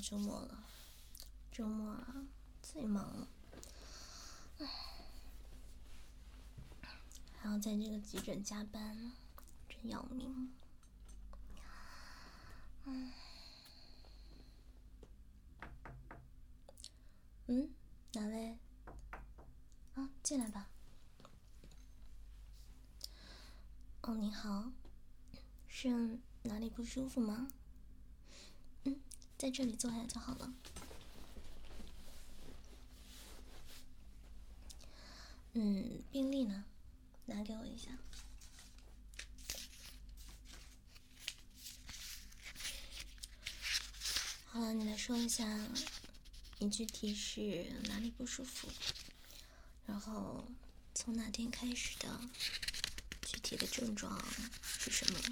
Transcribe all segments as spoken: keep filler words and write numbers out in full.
周末了，周末啊最忙了，还要在这个急诊加班，真要命。嗯，嗯，哪位？啊，进来吧。哦，你好，是哪里不舒服吗？嗯，在这里坐下就好了。嗯，病历呢？拿给我一下。好了，你来说一下，你具体是哪里不舒服，然后从哪天开始的，具体的症状是什么？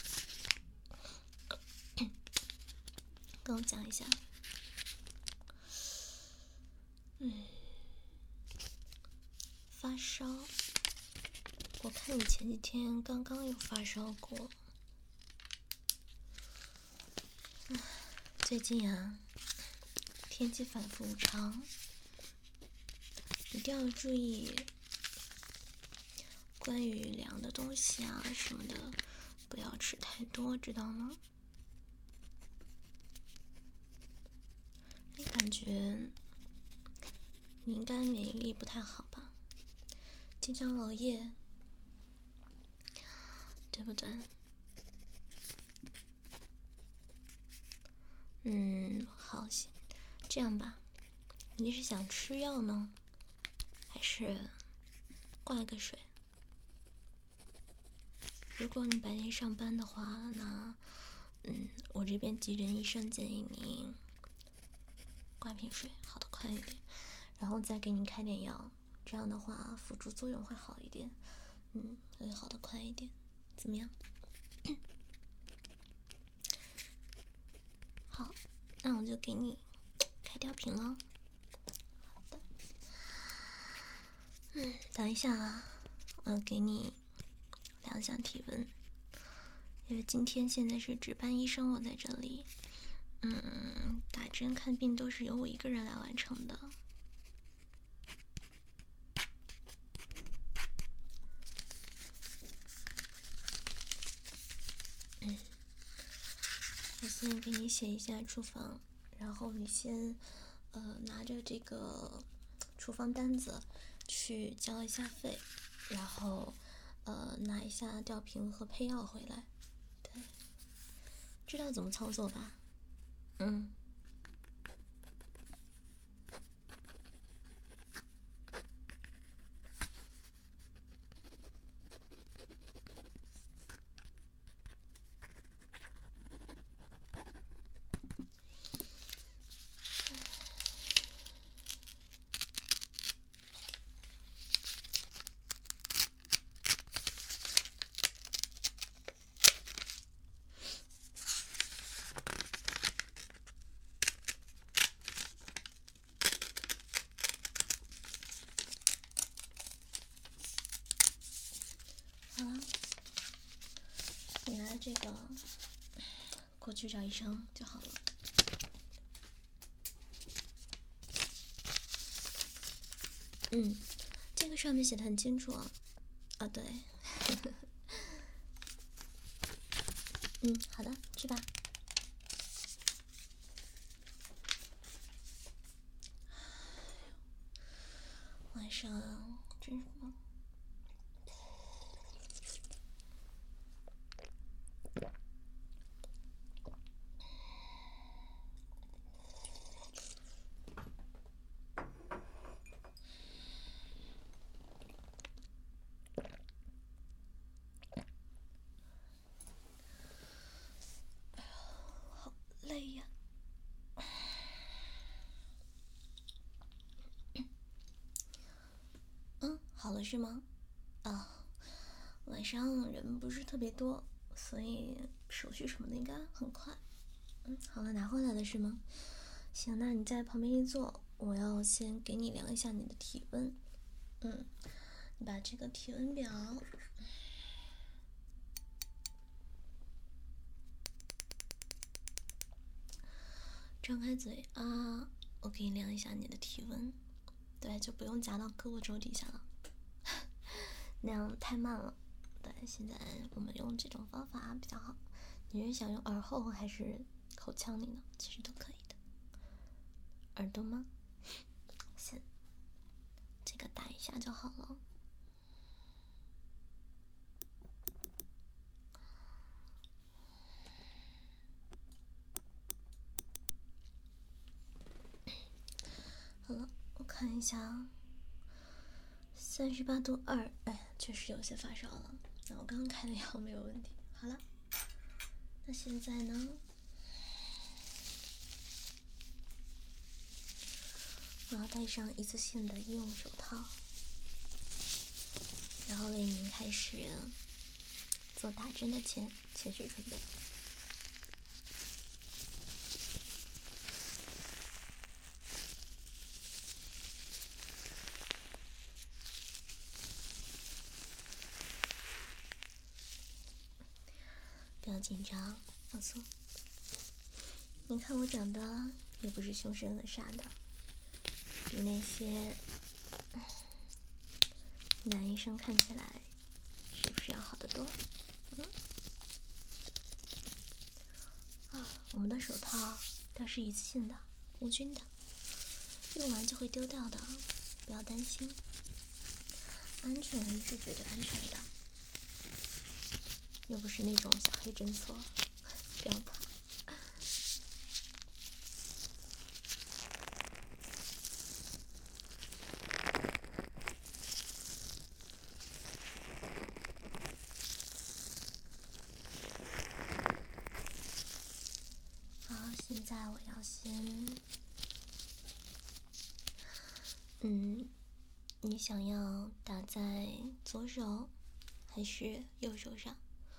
跟我讲一下。嗯，发烧，我看你前几天刚刚有发烧过。唉，最近啊，天气反复无常，一定要注意关于凉的东西啊什么的，不要吃太多，知道吗？你感觉你应该免疫力不太好吧？经常熬夜，对不对？嗯，好，行，这样吧，你是想吃药呢，还是挂个水？如果你白天上班的话，那，嗯，我这边急诊医生建议你挂瓶水，好得快一点，然后再给你开点药，这样的话辅助作用会好一点，嗯，会好得快一点，怎么样？好，那我就给你开吊瓶了。好的，嗯，等一下啊，我要给你量一下体温，因为今天现在是值班医生，我在这里，嗯，打针看病都是由我一个人来完成的。嗯，我先给你写一下处方，然后你先，呃，拿着这个处方单子去交一下费，然后，呃，拿一下吊瓶和配药回来。对，知道怎么操作吧？嗯。好了，你拿这个过去找医生就好了。嗯，这个上面写的很清楚啊。啊，对。嗯，好的，去吧。晚上真是忙。好累呀。嗯，好了是吗？啊，晚上人不是特别多，所以手续什么的应该很快。嗯，好了，拿回来了是吗？行，那你在旁边一坐，我要先给你量一下你的体温。嗯，你把这个体温表张开嘴啊，我给你量一下你的体温。对，就不用夹到胳膊肘底下了，那样太慢了。对，现在我们用这种方法比较好。你是想用耳后还是口腔里呢？其实都可以的。耳朵吗？先这个打一下就好了。好了，我看一下，三十八度二，哎，确实有些发烧了。那我刚刚开的药没有问题。好了，那现在呢，我要戴上一次性的医用手套，然后为您开始做打针的前前序准备。不要紧张，放松。你看我长得也不是凶神恶煞的，比那些男医生看起来是不是要好得多？嗯。啊，我们的手套它是一次性的，无菌的，用完就会丢掉的，不要担心，安全是绝对安全的，又不是那种小黑诊所，不要怕。好，现在我要先，嗯，你想要打在左手还是右手上？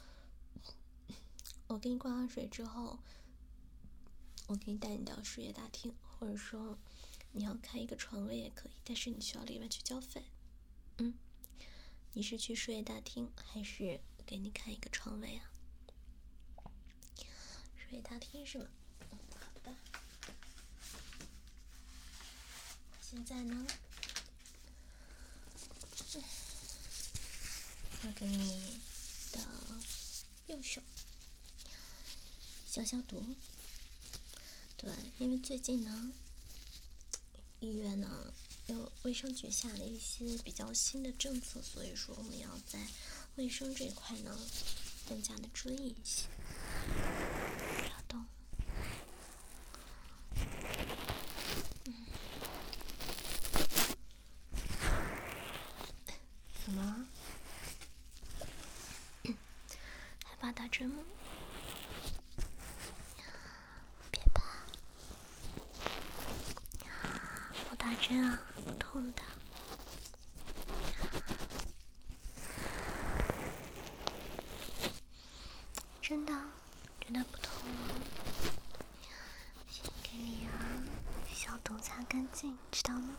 我给你灌完水之后，我给你带你到输液大厅，或者说你要开一个床位也可以，但是你需要另外去交费。嗯，你是去输液大厅还是给你开一个床位啊？输液大厅是吗？嗯，好的。现在呢，要给你的右手消消毒。对，因为最近呢，医院呢有卫生局下的一些比较新的政策，所以说我们要在卫生这一块呢更加的注意一些。不要动。嗯。怎么？害怕打针吗？别怕，我打针啊，不痛的。真的，真的不痛哦。先给你啊消毒擦干净，知道吗？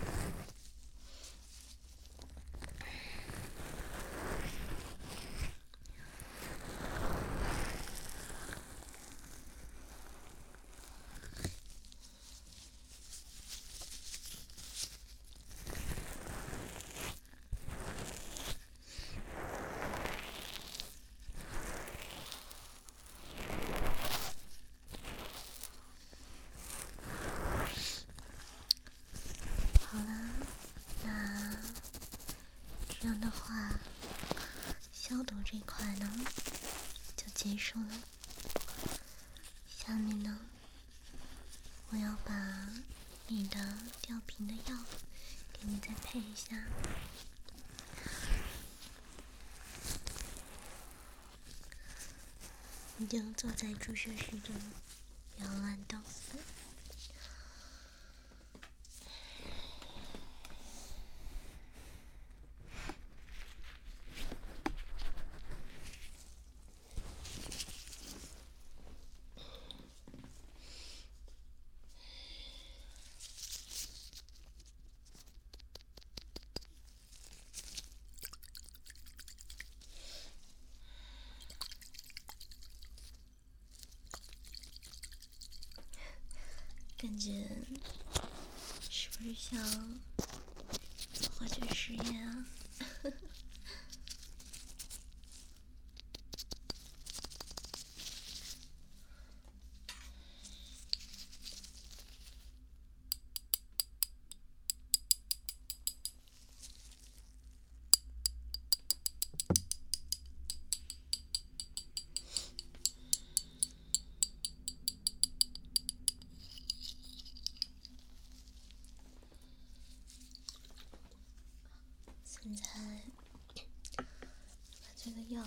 好了，那这样的话，消毒这块呢就结束了。下面呢，我要把你的吊瓶的药给你再配一下。你就坐在注射室中，不要乱动。 感觉是不是像做化学实验啊？现在把这个药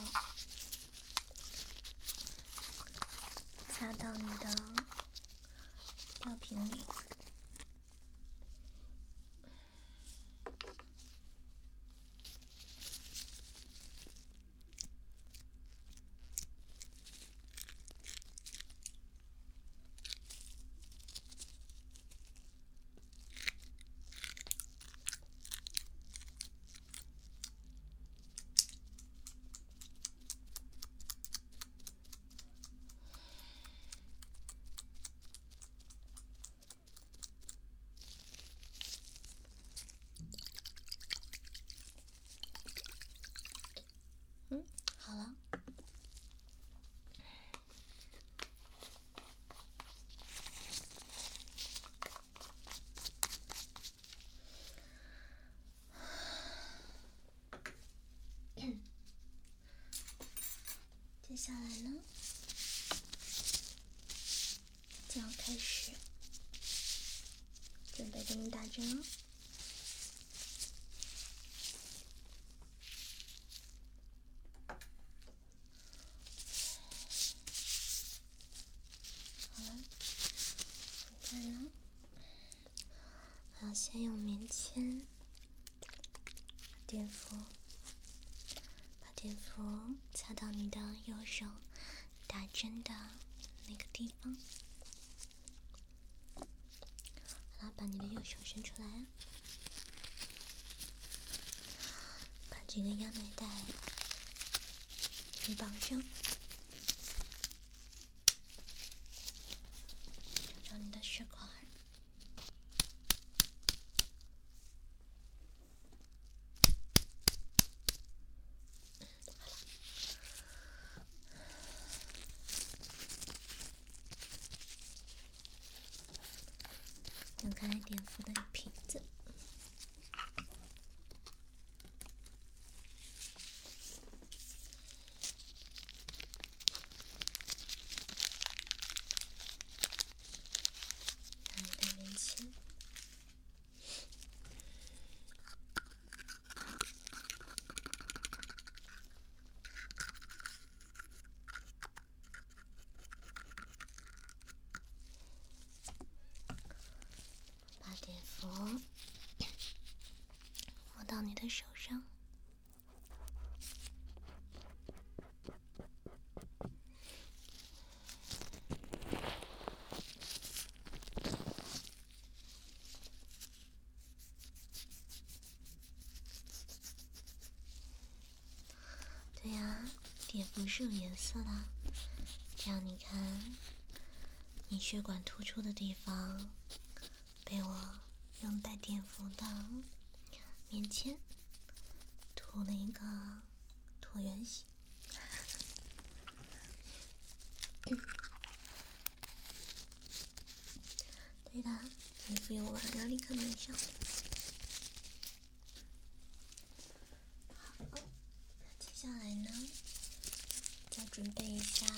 擦到你的药瓶里。嗯，好了。接下来呢，就要开始准备给你打针了。好了，现在呢，我要先用棉签把碘伏，把碘伏擦到你的右手打针的那个地方。好了，把你的右手伸出来，把这个压奶带给绑上，找找你的血管。用开碘伏的瓶子，拿你的棉签，把碘伏抹到你的手上。对呀，碘伏是有颜色的，这样你看，你血管突出的地方被我用带碘伏的棉签涂了一个椭圆形。对的，衣服用完要立刻粘上。好，那接下来呢，再准备一下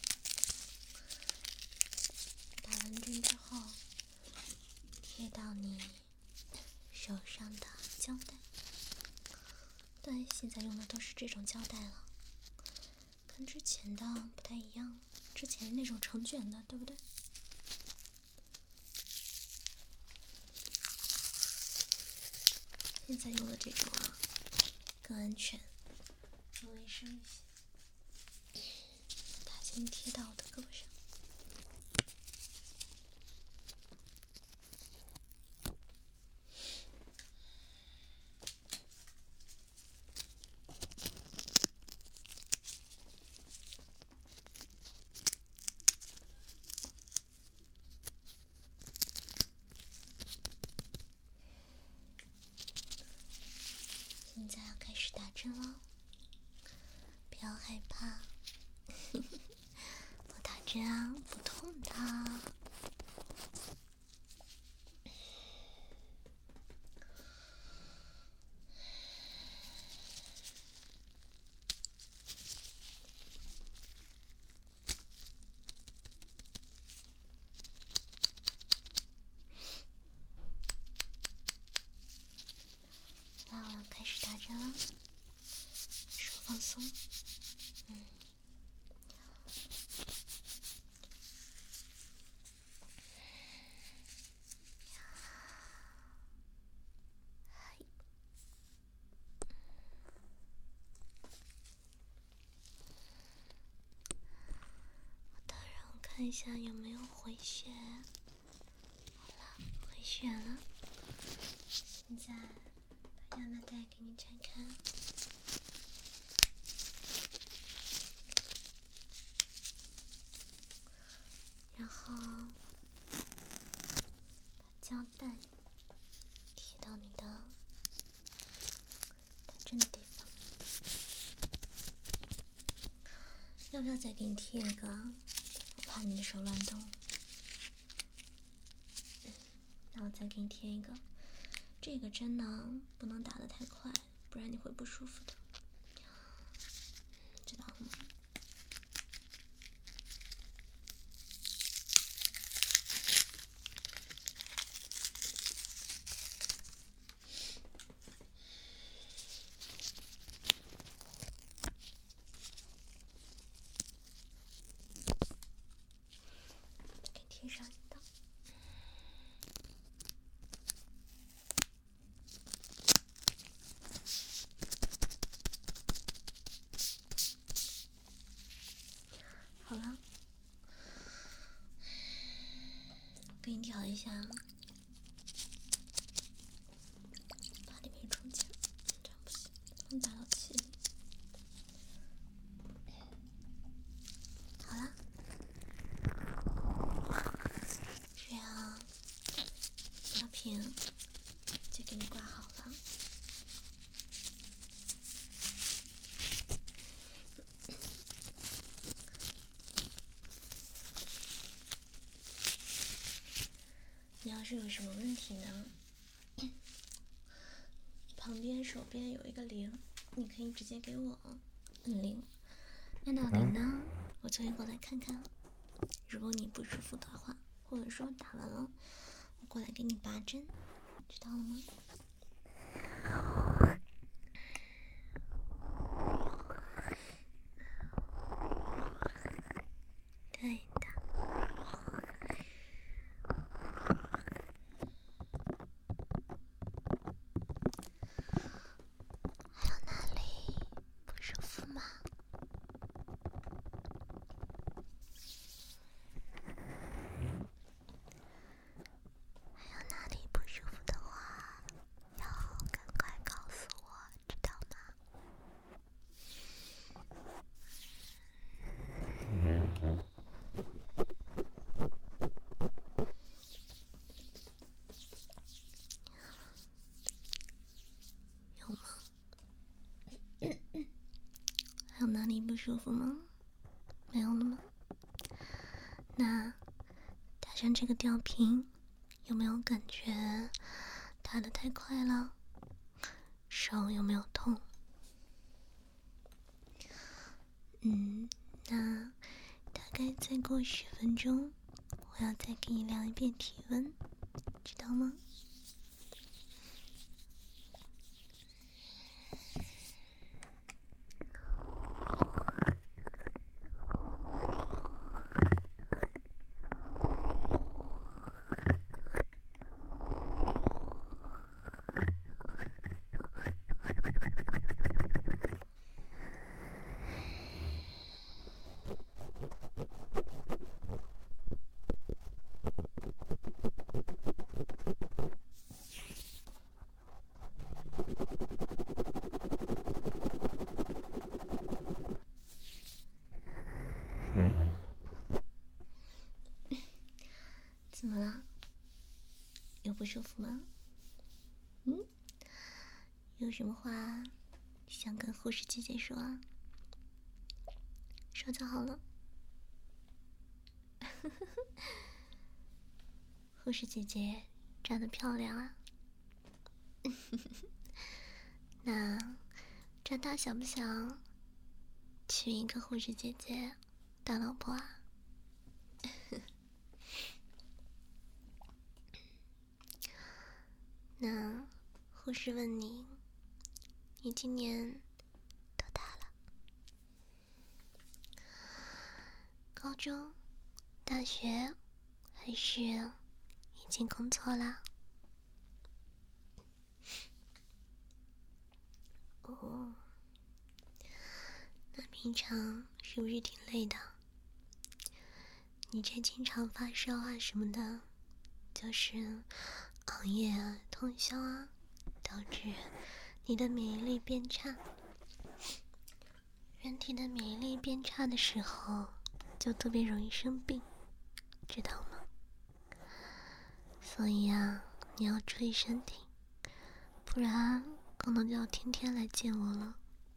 打完针之后贴到你手上的胶带。对，现在用的都是这种胶带了，跟之前的不太一样，之前那种成卷的，对不对？现在用的这种啊，更安全，更卫生一些。把它先贴到我的胳膊上。 现在要开始打针了，不要害怕。我打针啊，不痛的。那我要开始打针了，手放松，嗯。看一下有没有回血。好了，回血了。现在把药袋给你拆开，然后把胶带贴到你的打针的地方。要不要再给你贴一个？怕你的手乱动，那我再给你贴一个。这个针呢，不能打得太快，不然你会不舒服的，知道了吗？给贴上一道。好了，给你调一下，把里面冲起来，这样不行，不能打到气里。好了，这样药瓶就给你挂好了。你要是有什么问题呢，旁边手边有一个铃，你可以直接给我摁铃，按到铃呢，我就会过来看看。如果你不舒服的话，或者说打完了，我过来给你拔针，知道了吗？对的。还有哪里不舒服吗？还有哪里不舒服的话，要赶快告诉我，知道吗？有吗？还有哪里不舒服吗？没有了吗？那打上这个吊瓶，有没有感觉打得太快了？手有没有痛？嗯，那大概再过十分钟，我要再给你量一遍体温，知道吗？怎么了？有不舒服吗？嗯？ 有什么话想跟护士姐姐说啊？说就好了。护士姐姐长得漂亮啊。那长大想不想娶一个护士姐姐当老婆啊？那护士问你，你今年多大了？高中、大学，还是已经工作了？哦，那平常是不是挺累的？你这经常发烧啊什么的，就是熬夜啊、通宵啊，导致你的免疫力变差。人体的免疫力变差的时候，就特别容易生病，知道吗？所以啊，你要注意身体，不然可能就要天天来见我了。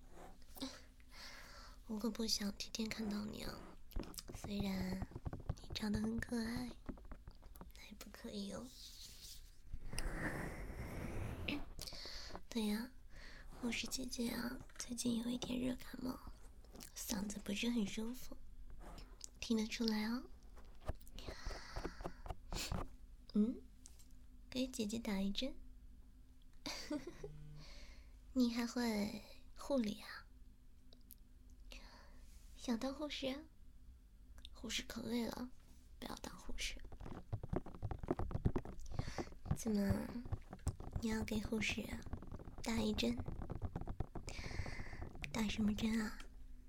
我可不想天天看到你啊，虽然你长得很可爱，那也不可以哦。对呀，护士姐姐啊，最近有一点热感冒，嗓子不是很舒服，听得出来哦。嗯，给姐姐打一针。你还会护理啊？想当护士啊？护士可累了，不要当护士。怎么，你要给护士打一针？打什么针啊？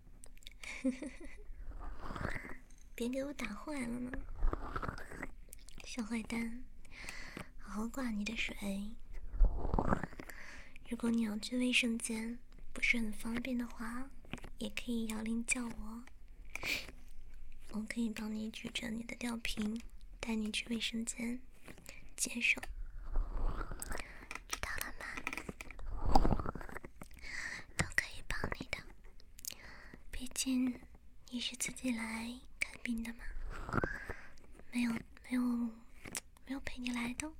别给我打坏了呢，小坏蛋！好好挂你的水。如果你要去卫生间，不是很方便的话，也可以摇铃叫我，我可以帮你举着你的吊瓶，带你去卫生间接手，知道了吗？都可以帮你的，毕竟你是自己来看病的嘛，没有没有没有陪你来的。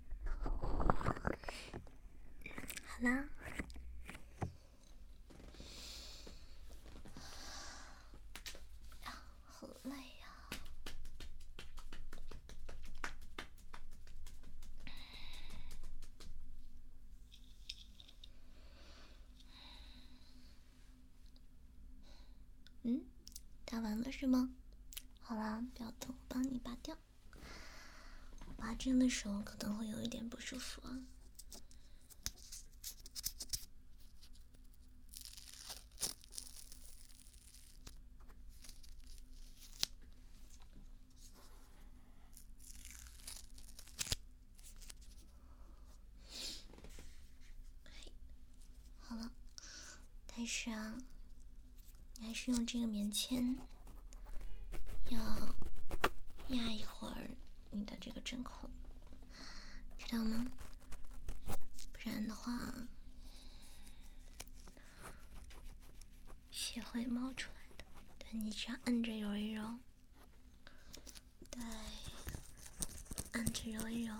好啦，好累呀。嗯，打完了是吗？好啦，不要动，我帮你拔掉。我拔针的时候可能会有一点不舒服啊。好了，但是啊，你还是用这个棉签，要压一会儿你的这个针孔，知道吗？不然的话，血会冒出来的。对，你只要按着揉一揉，对，按着揉一揉。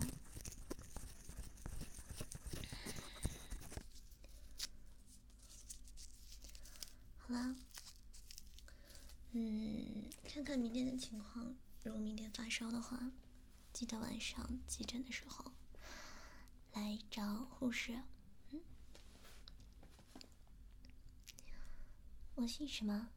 好了，嗯，看看明天的情况，如果明天发烧的话，记得晚上急诊的时候来找护士。嗯，我姓什么？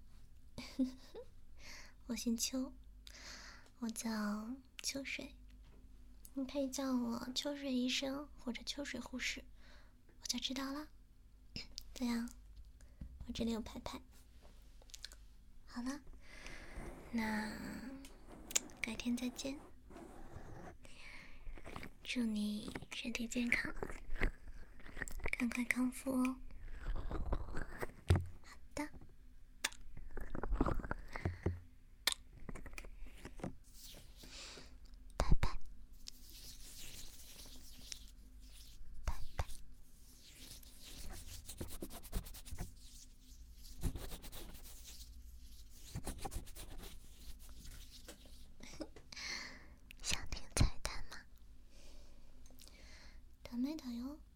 我姓秋，我叫秋水，你可以叫我秋水医生或者秋水护士，我就知道了。对呀，我这里有牌牌。好了，那改天再见，祝你身体健康，赶快康复哦。好的，拜拜，拜拜。 艾特哟。